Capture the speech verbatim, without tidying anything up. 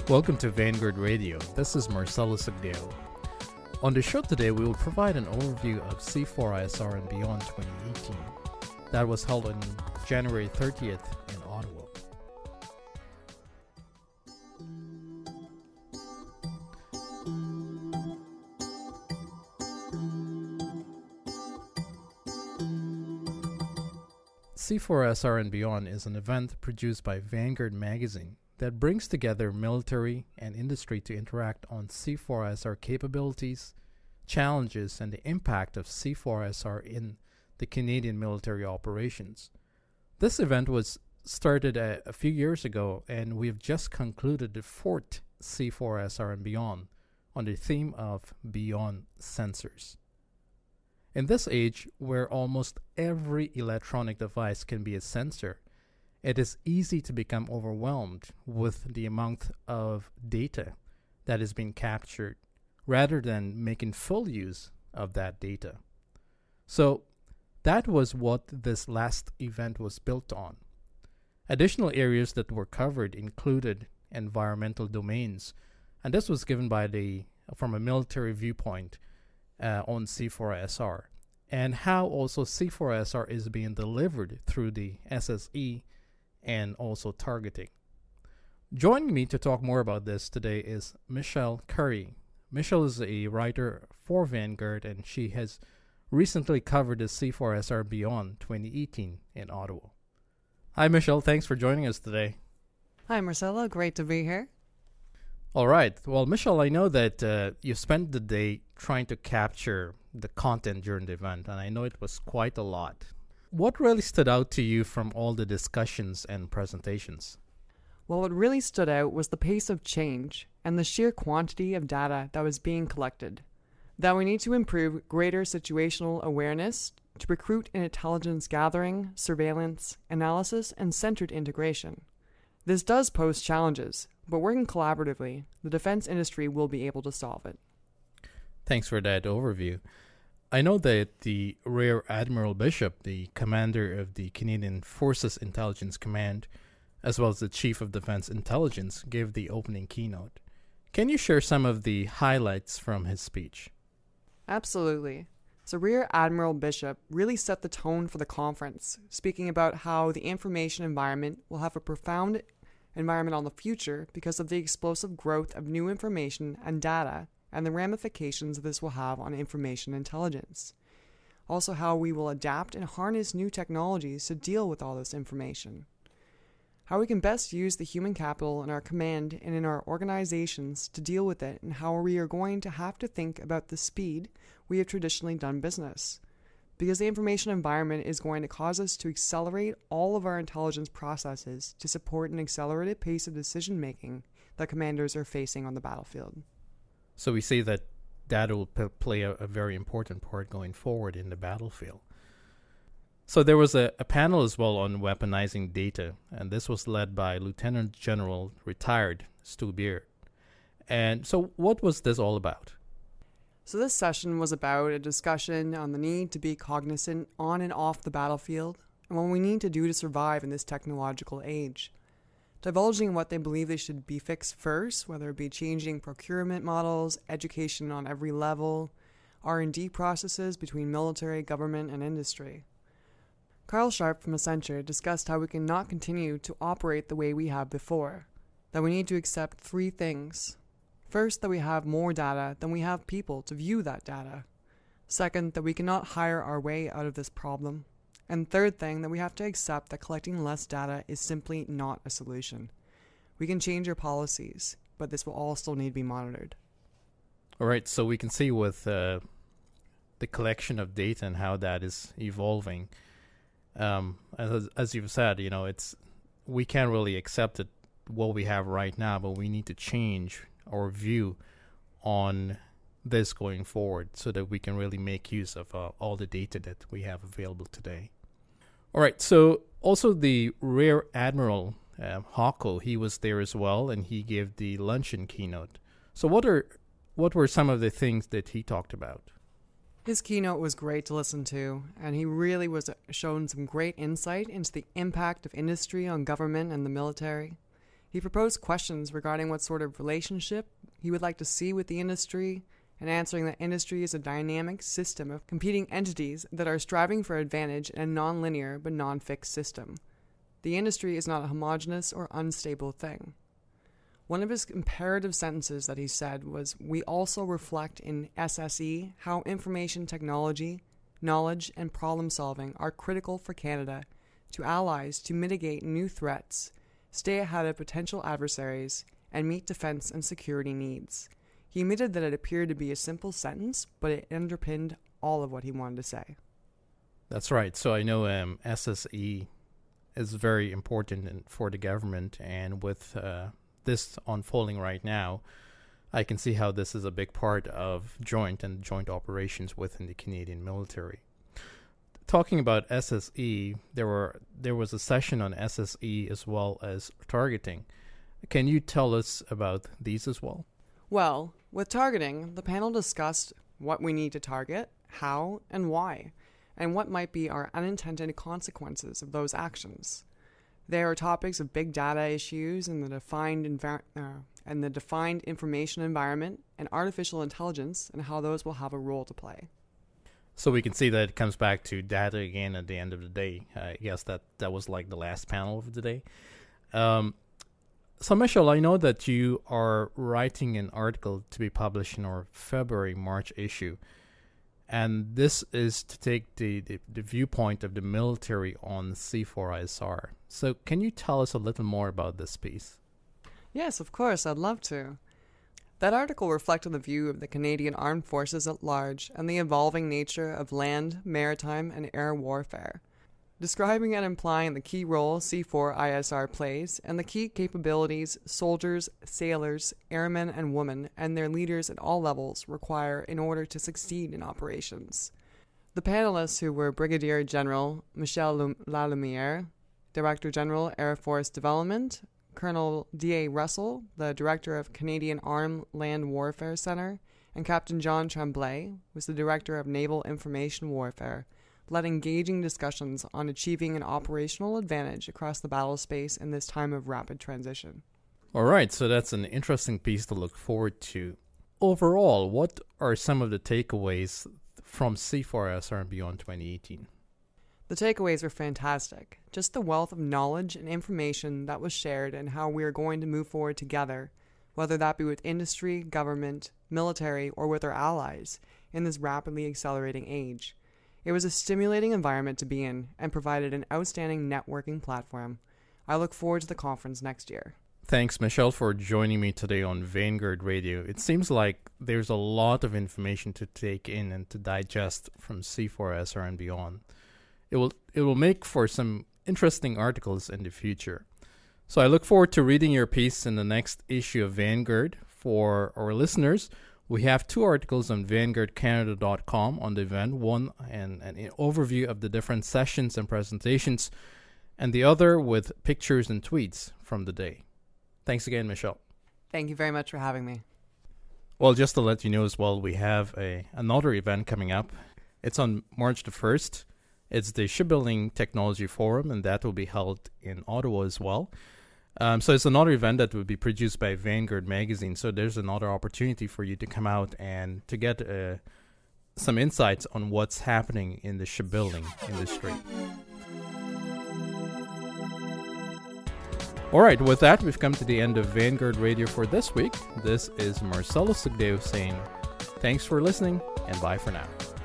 Welcome to Vanguard Radio. This is Marcelo Sagdeo. On the show today, we will provide an overview of C four I S R and Beyond twenty eighteen. That was held on January thirtieth in Ottawa. C four I S R and Beyond is an event produced by Vanguard Magazine that brings together military and industry to interact on C four I S R capabilities, challenges, and the impact of C four I S R in the Canadian military operations. This event was started a, a few years ago, and we have just concluded the fourth C four I S R and Beyond on the theme of Beyond Sensors. In this age, where almost every electronic device can be a sensor, it is easy to become overwhelmed with the amount of data that is being captured rather than making full use of that data. So that was what this last event was built on. Additional areas that were covered included environmental domains, and this was given by the from a military viewpoint uh, on C four I S R, and how also C four I S R is being delivered through the S S E and also targeting. Joining me to talk more about this today is Michelle Curry. Michelle is a writer for Vanguard, and she has recently covered the C four I S R Beyond twenty eighteen in Ottawa. Hi, Michelle. Thanks for joining us today. Hi, Marcella. Great to be here. All right. Well, Michelle, I know that uh, you spent the day trying to capture the content during the event, and I know it was quite a lot. What really stood out to you from all the discussions and presentations? Well, what really stood out was the pace of change and the sheer quantity of data that was being collected. That we need to improve greater situational awareness to recruit in intelligence gathering, surveillance, analysis, and centered integration. This does pose challenges, but working collaboratively, the defense industry will be able to solve it. Thanks for that overview. I know that the Rear Admiral Bishop, the commander of the Canadian Forces Intelligence Command, as well as the Chief of Defense Intelligence, gave the opening keynote. Can you share some of the highlights from his speech? Absolutely. So Rear Admiral Bishop really set the tone for the conference, speaking about how the information environment will have a profound environment on the future because of the explosive growth of new information and data and the ramifications this will have on information intelligence. Also how we will adapt and harness new technologies to deal with all this information. How we can best use the human capital in our command and in our organizations to deal with it, and how we are going to have to think about the speed we have traditionally done business. Because the information environment is going to cause us to accelerate all of our intelligence processes to support an accelerated pace of decision making that commanders are facing on the battlefield. So we see that data will p- play a, a very important part going forward in the battlefield. So there was a, a panel as well on weaponizing data, and this was led by Lieutenant General retired Stu Beard. And so what was this all about? So this session was about a discussion on the need to be cognizant on and off the battlefield and what we need to do to survive in this technological age. Divulging what they believe they should be fixed first, whether it be changing procurement models, education on every level, R and D processes between military, government, and industry. Carl Sharp from Accenture discussed how we cannot continue to operate the way we have before, that we need to accept three things. First, that we have more data than we have people to view that data. Second, that we cannot hire our way out of this problem. And third thing, that we have to accept that collecting less data is simply not a solution. We can change our policies, but this will all still need to be monitored. All right, so we can see with uh, the collection of data and how that is evolving. Um, as, as you've said, you know, it's we can't really accept it, what we have right now, but we need to change our view on this going forward so that we can really make use of uh, all the data that we have available today. All right, so also the Rear Admiral uh, Hawko, he was there as well, and he gave the luncheon keynote. So what are what were some of the things that he talked about? His keynote was great to listen to, and he really was shown some great insight into the impact of industry on government and the military. He proposed questions regarding what sort of relationship he would like to see with the industry, and answering that industry is a dynamic system of competing entities that are striving for advantage in a non-linear but non-fixed system. The industry is not a homogeneous or unstable thing. One of his imperative sentences that he said was, "We also reflect in S S E how information technology, knowledge, and problem solving are critical for Canada to allies to mitigate new threats, stay ahead of potential adversaries, and meet defense and security needs." He admitted that it appeared to be a simple sentence, but it underpinned all of what he wanted to say. That's right. So I know um, S S E is very important in, for the government, and with uh, this unfolding right now, I can see how this is a big part of joint and joint operations within the Canadian military. Talking about S S E, there were there was a session on S S E as well as targeting. Can you tell us about these as well? Well, with targeting, the panel discussed what we need to target, how, and why, and what might be our unintended consequences of those actions. There are topics of big data issues and the defined envi- uh, and the defined information environment and artificial intelligence and how those will have a role to play. So we can see that it comes back to data again at the end of the day. I guess that, that was like the last panel of the day. Um, so, Michelle, I know that you are writing an article to be published in our February, March issue. And this is to take the, the, the viewpoint of the military on C four I S R. So can you tell us a little more about this piece? Yes, of course, I'd love to. That article reflected the view of the Canadian Armed Forces at large and the evolving nature of land, maritime, and air warfare, describing and implying the key role C four I S R plays and the key capabilities soldiers, sailors, airmen, and women and their leaders at all levels require in order to succeed in operations. The panelists, who were Brigadier General Michel Lalumiere, Director General Air Force Development, Colonel D A Russell, the Director of Canadian Armed Land Warfare Centre, and Captain John Tremblay, was the Director of Naval Information Warfare, led engaging discussions on achieving an operational advantage across the battle space in this time of rapid transition. All right, so that's an interesting piece to look forward to. Overall, what are some of the takeaways from C four I S R and Beyond twenty eighteen? The takeaways are fantastic. Just the wealth of knowledge and information that was shared and how we are going to move forward together, whether that be with industry, government, military, or with our allies, in this rapidly accelerating age. It was a stimulating environment to be in and provided an outstanding networking platform. I look forward to the conference next year. Thanks, Michelle, for joining me today on Vanguard Radio. It seems like there's a lot of information to take in and to digest from C four I S R and beyond. It will it will make for some interesting articles in the future. So I look forward to reading your piece in the next issue of Vanguard. For our listeners, we have two articles on vanguard canada dot com on the event, one and an overview of the different sessions and presentations, and the other with pictures and tweets from the day. Thanks again, Michelle. Thank you very much for having me. Well, just to let you know as well, we have a another event coming up. It's on March the first. It's the Shipbuilding Technology Forum, and that will be held in Ottawa as well. Um, so it's another event that will be produced by Vanguard Magazine. So there's another opportunity for you to come out and to get uh, some insights on what's happening in the shipbuilding industry. All right, with that, we've come to the end of Vanguard Radio for this week. This is Marcelo Sugdeo saying thanks for listening, and bye for now.